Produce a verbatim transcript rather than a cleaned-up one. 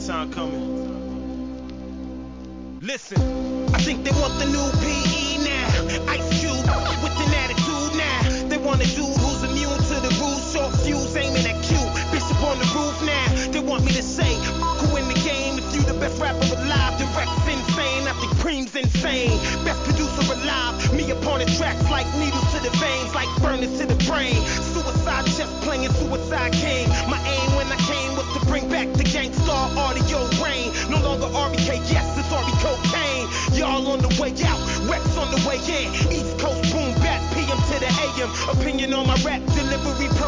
time coming. Listen. I think they want the new P E now. Ice Cube with an attitude now. They want a dude who's immune to the rules. Short fuse aiming at Q. Bishop on the roof now. They want me to say, who in the game? If you the best rapper alive, then Rex insane. I think Cream's insane. Best producer alive. Me upon the tracks like needles to the veins, like furnace to the brain. Suicide chest playing Suicide King. My aim when I came was to bring back the Gangstar audio rain. No longer R B K, yes, it's R B cocaine. Y'all on the way out, Rex on the way in. East Coast boom bap, P M to the A M. Opinion on my rap delivery.